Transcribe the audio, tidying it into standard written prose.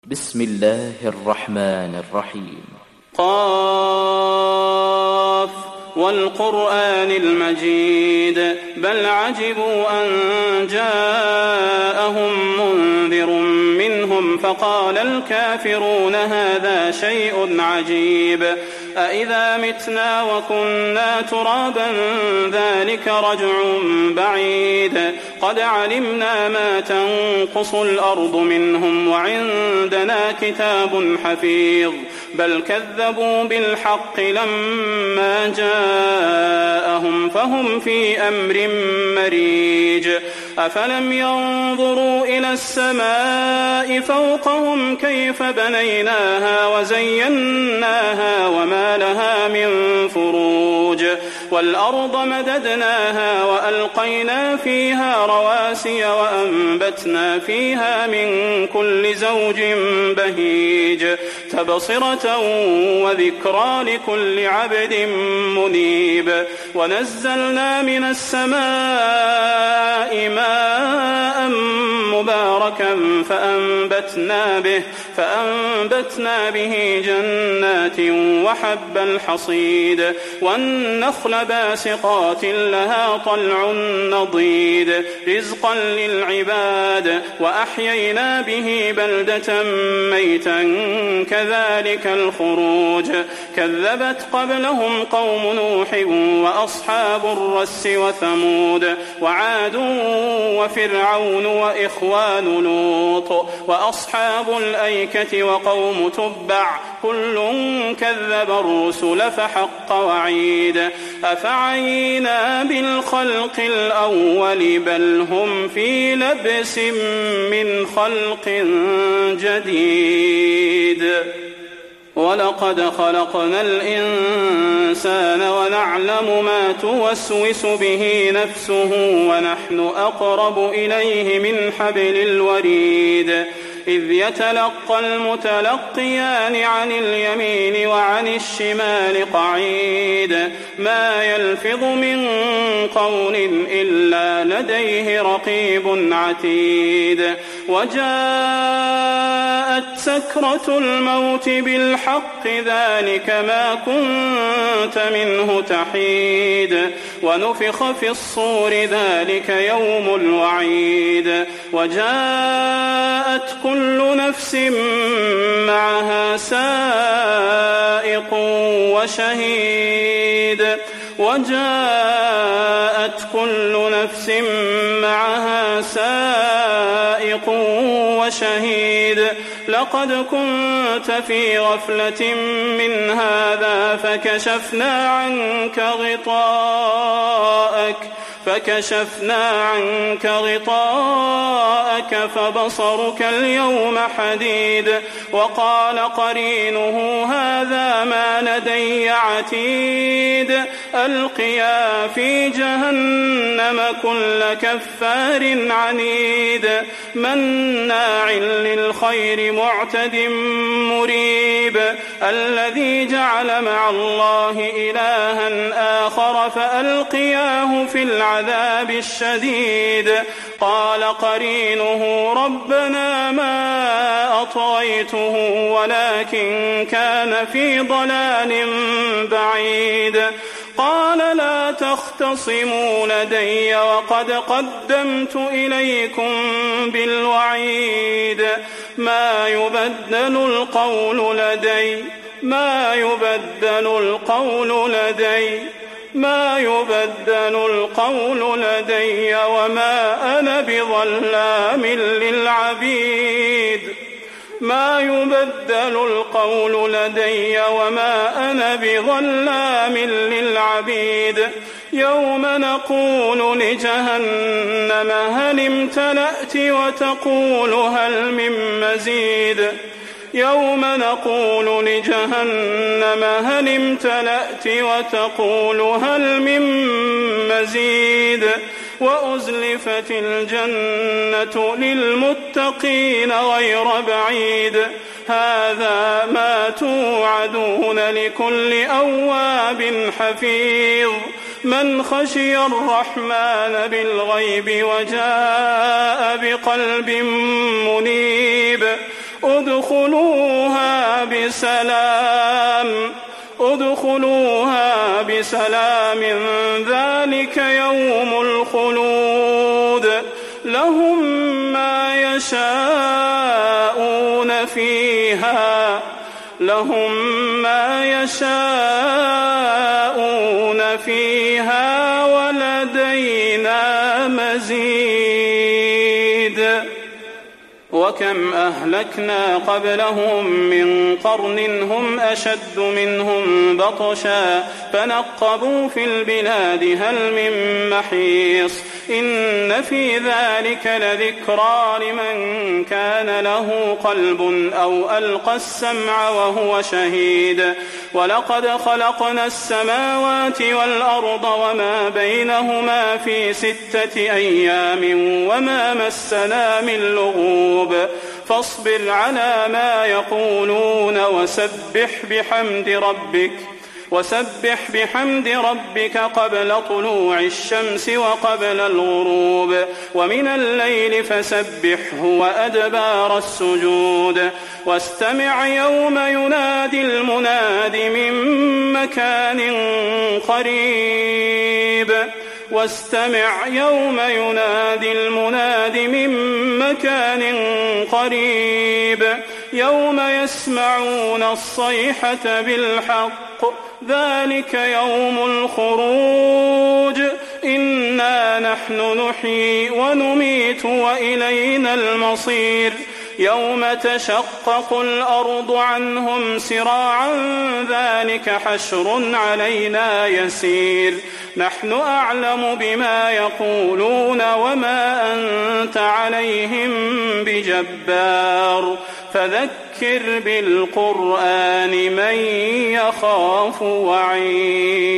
بسم الله الرحمن الرحيم. قاف والقرآن المجيد بل عجبوا أن جاءهم منذر منهم فقال الكافرون هذا شيء عجيب أإذا متنا وكنا ترابا ذلك رجع بعيد قد علمنا ما تنقص الأرض منهم وعندنا كتاب حفيظ بل كذبوا بالحق لما جاءهم فهم في أمر مريج أفلم ينظروا إلى السماء فوقهم كيف بنيناها وزيناها وما لها من فروج والأرض مددناها وألقينا فيها رواسي وأنبتنا فيها من كل زوج بهيج تبصرة وذكرى لكل عبد منيب ونزلنا من السماء ماء مباركا فأنبتنا به جنات وحب الحصيد والنخل باسقات لها طلع نضيد رزقا للعباد وأحيينا به بلدة ميتا كذلك الخروج كذبت قبلهم قوم نوح وأصحاب الرس وثمود وعاد وفرعون وإخوان لوط وأصحاب الأيكة وقوم تبع كل كذب الرسل فحق وعيد أفعينا بالخلق الأول بل هم في لبس من خلق جديد ولقد خلقنا الإنسان ونعلم ما توسوس به نفسه ونحن أقرب إليه من حبل الوريد إذ يتلقى المتلقيان عن اليمين وعن الشمال قعيد ما يلفظ من قول إلا لديه رقيب عتيد وجاءت سكرة الموت بالحق ذلك ما كنت منه تحيد ونفخ في الصور ذلك يوم الوعيد وجاءت كل نفس معها سائق وشهيد وجاءت كل نفس معها سائق وشهيد لقد كنت في غفلة من هذا فكشفنا عنك غطاءك فبصرك اليوم حديد وقال قرينه هذا ما لدي عتيد ألقيا في جهنم كل كفار عنيد مناع للخير معتد مريب الذي جعل مع الله إلها آخر فألقياه في العذاب الشديد قال قرينه ربنا ما أطغيته ولكن كان في ضلال بعيد قال لا تختصموا لدي وقد قدمت إليكم بالوعيد ما يبدل القول لدي وما أنا بظلام للعبيد يوم نقول لجهنم هل امتلأت وتقول هل من مزيد يوم نقول لجهنم هل امتلأت وتقول هل من مزيد وأزلفت الجنة للمتقين غير بعيد هذا ما توعدون لكل أواب حفيظ من خشي الرحمن بالغيب وجاء بقلب منيب ادخلوها بسلام ذلك يوم الخلود لهم ما يشاءون فيها ولدينا مزيد. وكم أهلكنا قبلهم من قرن هم أشد منهم بطشا فنقبوا في البلاد هل من محيص إن في ذلك لذكرى لمن كان له قلب أو ألقى السمع وهو شهيد. ولقد خلقنا السماوات والأرض وما بينهما في 6 أيام وما مسنا من لغوب فاصبر على ما يقولون وسبح بحمد ربك قبل طلوع الشمس وقبل الغروب ومن الليل فسبحه وأدبار السجود واستمع يوم ينادي المناد من مكان قريب يوم يسمعون الصيحة بالحق ذلك يوم الخروج إنا نحن نحيي ونميت وإلينا المصير يوم تشقق الأرض عنهم سراعا ذلك حشر علينا يسير نحن أعلم بما يقولون وما أنت عليهم بجبار فذكر بالقرآن من يخاف وعيد.